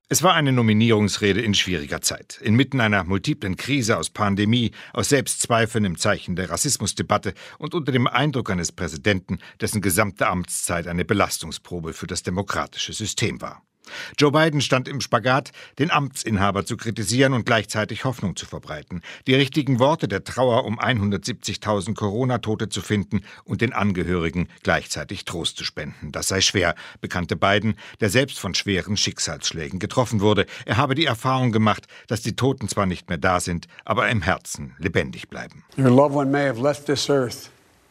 Es war eine Nominierungsrede in schwieriger Zeit. Inmitten einer multiplen Krise aus Pandemie, aus Selbstzweifeln im Zeichen der Rassismusdebatte und unter dem Eindruck eines Präsidenten, dessen gesamte Amtszeit eine Belastungsprobe für das demokratische System war. Joe Biden stand im Spagat, den Amtsinhaber zu kritisieren und gleichzeitig Hoffnung zu verbreiten, die richtigen Worte der Trauer um 170.000 Corona-Tote zu finden und den Angehörigen gleichzeitig Trost zu spenden. Das sei schwer, bekannte Biden, der selbst von schweren Schicksalsschlägen getroffen wurde. Er habe die Erfahrung gemacht, dass die Toten zwar nicht mehr da sind, aber im Herzen lebendig bleiben. Your loved one may have left this earth,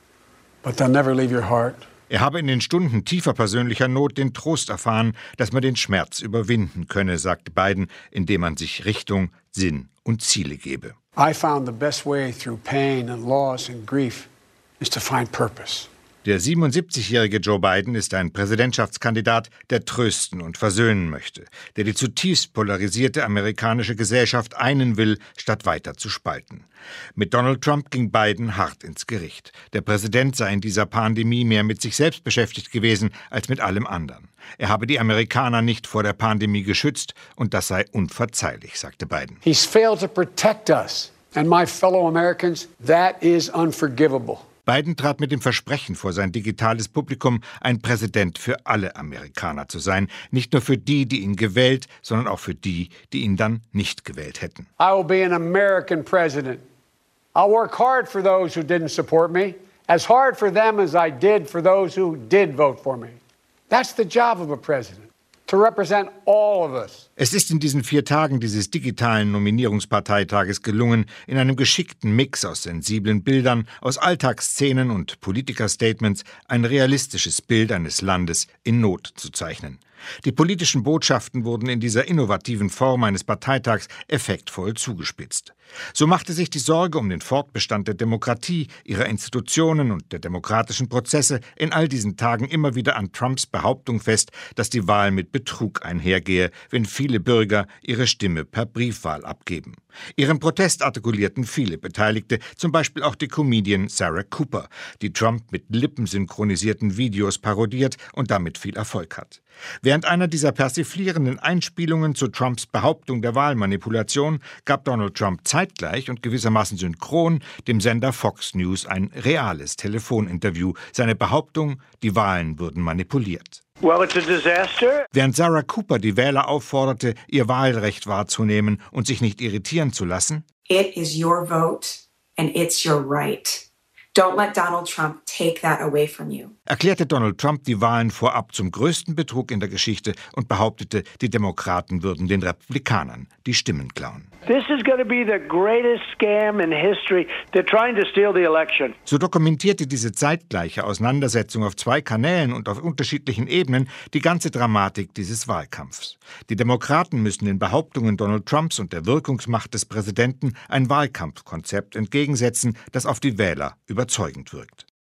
but they'll never leave your heart. Er habe in den Stunden tiefer persönlicher Not den Trost erfahren, dass man den Schmerz überwinden könne, sagte Biden, indem man sich Richtung, Sinn und Ziele gebe. I found the best way through pain and loss and grief is to find purpose. Der 77-jährige Joe Biden ist ein Präsidentschaftskandidat, der trösten und versöhnen möchte, der die zutiefst polarisierte amerikanische Gesellschaft einen will, statt weiter zu spalten. Mit Donald Trump ging Biden hart ins Gericht. Der Präsident sei in dieser Pandemie mehr mit sich selbst beschäftigt gewesen als mit allem anderen. Er habe die Amerikaner nicht vor der Pandemie geschützt und das sei unverzeihlich, sagte Biden. He's failed to protect us and my fellow Americans. That is unforgivable. Biden trat mit dem Versprechen vor sein digitales Publikum, ein Präsident für alle Amerikaner zu sein. Nicht nur für die, die ihn gewählt, sondern auch für die, die ihn dann nicht gewählt hätten. I will be an American president. I'll work hard for those who didn't support me, as hard for them as I did for those who did vote for me. That's the job of a president. To represent all of us. Es ist in diesen 4 Tagen dieses digitalen Nominierungsparteitages gelungen, in einem geschickten Mix aus sensiblen Bildern, aus Alltagsszenen und Politikerstatements ein realistisches Bild eines Landes in Not zu zeichnen. Die politischen Botschaften wurden in dieser innovativen Form eines Parteitags effektvoll zugespitzt. So machte sich die Sorge um den Fortbestand der Demokratie, ihrer Institutionen und der demokratischen Prozesse in all diesen Tagen immer wieder an Trumps Behauptung fest, dass die Wahl mit Betrug einhergehe, wenn viele Bürger ihre Stimme per Briefwahl abgeben. Ihren Protest artikulierten viele Beteiligte, zum Beispiel auch die Comedian Sarah Cooper, die Trump mit lippensynchronisierten Videos parodiert und damit viel Erfolg hat. Während einer dieser persiflierenden Einspielungen zu Trumps Behauptung der Wahlmanipulation gab Donald Trump zeitgleich und gewissermaßen synchron dem Sender Fox News ein reales Telefoninterview, seine Behauptung, die Wahlen würden manipuliert. Well, it's a disaster. Während Sarah Cooper die Wähler aufforderte, ihr Wahlrecht wahrzunehmen und sich nicht irritieren zu lassen. It is your vote and it's your right. Don't let Donald Trump take that away from you. Erklärte Donald Trump die Wahlen vorab zum größten Betrug in der Geschichte und behauptete, die Demokraten würden den Republikanern die Stimmen klauen. This is going to be the greatest scam in history. They're trying to steal the election. So dokumentierte diese zeitgleiche Auseinandersetzung auf 2 Kanälen und auf unterschiedlichen Ebenen die ganze Dramatik dieses Wahlkampfs. Die Demokraten müssen den Behauptungen Donald Trumps und der Wirkungsmacht des Präsidenten ein Wahlkampfkonzept entgegensetzen, das auf die Wähler überzeugend wirkt.